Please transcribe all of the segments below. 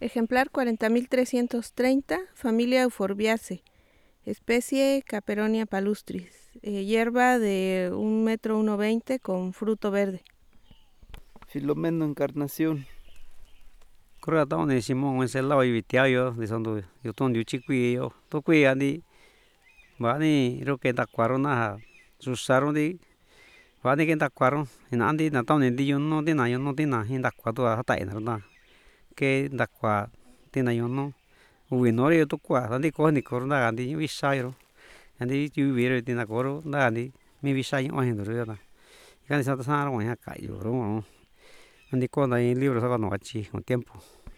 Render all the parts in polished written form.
Ejemplar 40.330, familia Euphorbiaceae, especie Caperonia palustris, hierba de 1,1 m con fruto verde. Filomeno Encarnación. Kura tao ne Simón Wenceslao y Vitiayo de sondo yo ton yo chiqui yo to kui andi bani ro que tacuaron na susaron di bani que tacuaron en andi na tao ne di yo no di na hin tacuato a tai na que tacua tina yo no uinore yo to cua andi ko ni corona andi visayo andi yu vero tina coro na andi mi visayo o hendo yo na kan sa sa ro ya cayo ro andi ko na en libro sa no achi con tiempo.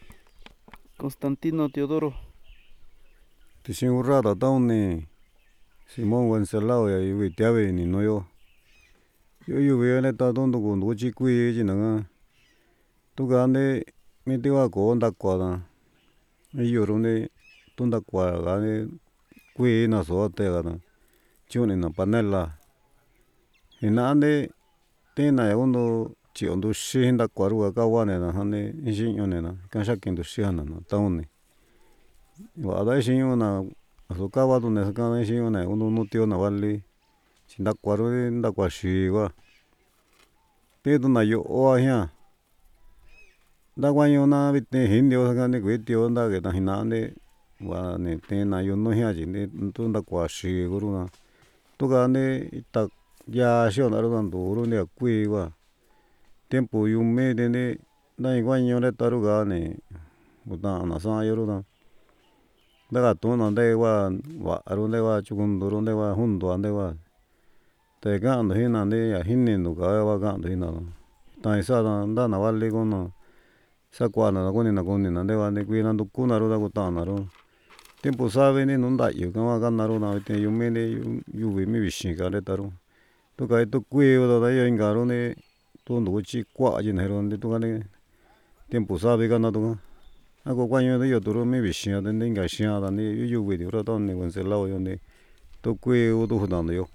Constantino Teodoro. Tixingurrata tauni Simón Wenceslao ya Vitiave ni no yo viene ta tondo con do chikui jinanga tu gane mi tiwa ko nda kwa da yoro ne tunda kwa gane kui na so te ga chuni na panela inande tina ya undo chi ondo shinda kwa ru ga wane na hane jinyo ne na kan shakin do shiana na tauni wa da shinyo na so ka wa do ne kan shinyo na undo no tio na vali chinda kwa ru nda kwa shi wa te do na yo o ya da kwa yo na vite hindio ga ne kuitio nda ke ta hinande wa ne te na yo no ya ji ne tu nda kwa shi guru na tu ga ne ta ya shio na ro na do ro ne kui wa tiempo yu me de ne da igual yo le ta ru ga ne uta na sa yo ro na da ga to na de wa ro de wa chukun do ro de wa junto ande wa te ga ando hina ne ya hini no ga wa ga ando hina ta isa da na vale ko na sa kwa na ko ni na de wa ne kui na do ku na ro da ko ta na ro tiempo sabe ni no nda yo ka wa ga na ro na te yu me ne yu vi mi vixin ga le ta ro tu ka tu kui da da yo inga ro ne tu ndo chi kwa ji ne ro ne tu ga ne tiempo sabe ga na do a ko kwa yo de yo tu ro mi vixin de ne inga xia da ne yu vi de ro ta ne Wenceslao yo ne tu kui u tu da yo.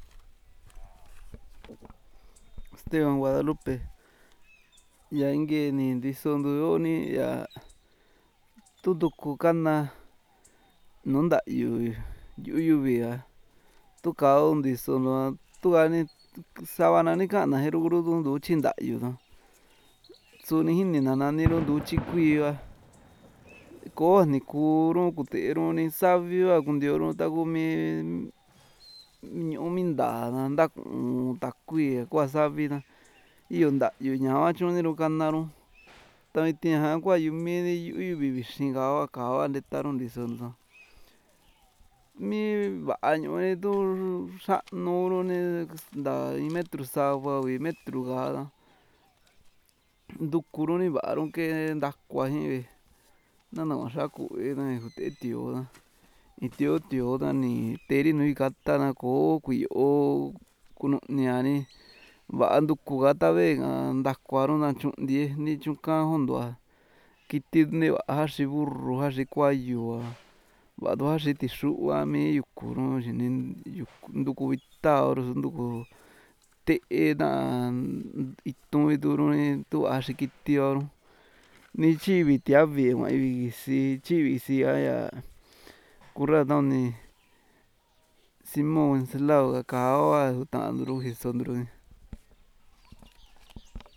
Esteban Guadalupe. Ya inge ni ndisondo yo ni ya tutuku kana nunda yu via tu ka ndisondo tu ga ni sabana ni kana heru guru du chinda yu no suni hini na nani ro du chi kui wa ko ni ku ro ku te ro ni savi wa ku ndio ro ta ku mi ñu mi nda na nda ta kui kwa savi na iyo nda yu ña wa chuni ro kana ro ta iti ja kua yu mi yu vi vixin ga wa ka wa ndeta ro ndisondo mi va'a ñu ni tu xa'nu ro ni nda in metro sava vi metro ga nduku ro ni va'a ro ke ndakua jin vi nana xra ku na te tio na tio da ni te ri nui kata na ko kui'o kununi'a ni va'a nduku ga ta ve ndakua ro na chu'ntie ni chukan jondo'a kiti ne va'a jaxin burru jaxin kuayu va'a do jaxin tixu'ua mi yuku ro xini nduku vitao ro nduku te'e na itu'n ro ni tu va'a xikiti ro ni chivi tiavi si chivi si ya kurra tauni Simón Wenceslao ka wa ta'an ro Jesundo ro.